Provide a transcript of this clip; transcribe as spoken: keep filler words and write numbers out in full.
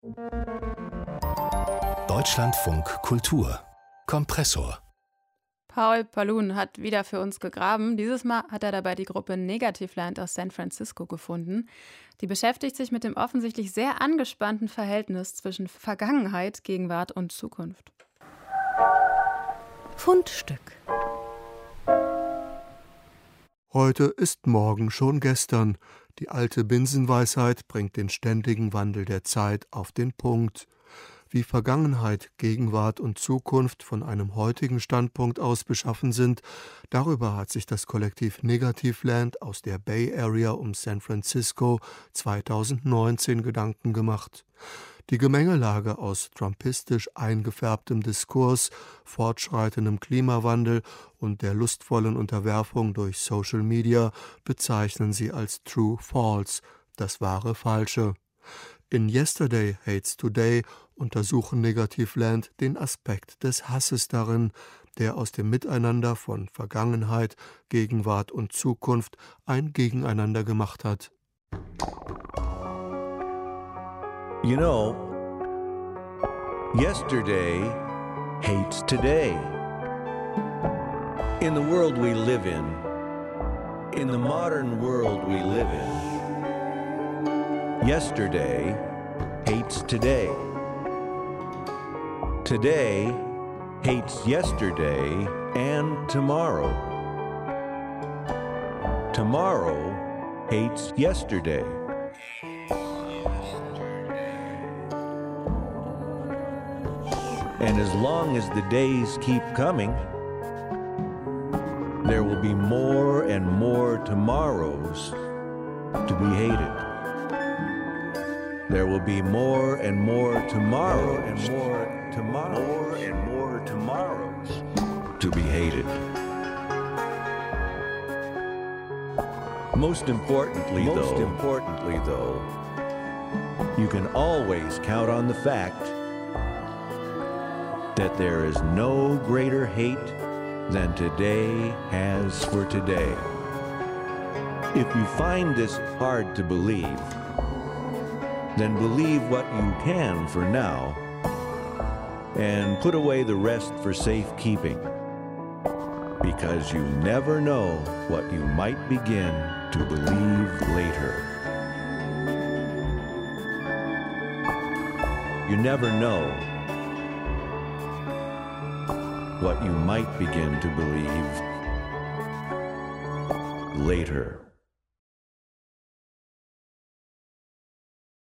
Deutschlandfunk Kultur Kompressor. Paul Palun hat wieder für uns gegraben. Dieses Mal hat er dabei die Gruppe Negativland aus San Francisco gefunden. Die beschäftigt sich mit dem offensichtlich sehr angespannten Verhältnis zwischen Vergangenheit, Gegenwart und Zukunft. Fundstück. Heute ist morgen schon gestern. Die alte Binsenweisheit bringt den ständigen Wandel der Zeit auf den Punkt. Wie Vergangenheit, Gegenwart und Zukunft von einem heutigen Standpunkt aus beschaffen sind, darüber hat sich das Kollektiv Negativland aus der Bay Area um San Francisco zweitausendneunzehn Gedanken gemacht. Die Gemengelage aus trumpistisch eingefärbtem Diskurs, fortschreitendem Klimawandel und der lustvollen Unterwerfung durch Social Media bezeichnen sie als True False, das wahre Falsche. In Yesterday Hates Today untersuchen Negativland den Aspekt des Hasses darin, der aus dem Miteinander von Vergangenheit, Gegenwart und Zukunft ein Gegeneinander gemacht hat. You know, yesterday hates today. In the world we live in, in the modern world we live in, yesterday hates today. Today hates yesterday and tomorrow. Tomorrow hates yesterday. And as long as the days keep coming, there will be more and more tomorrows to be hated. There will be more and more tomorrow and more tomorrow, more and more tomorrows to be hated. Most importantly, Most though, importantly though, you can always count on the fact that there is no greater hate than today has for today. If you find this hard to believe, then believe what you can for now and put away the rest for safekeeping, because you never know what you might begin to believe later. You never know what you might begin to believe later.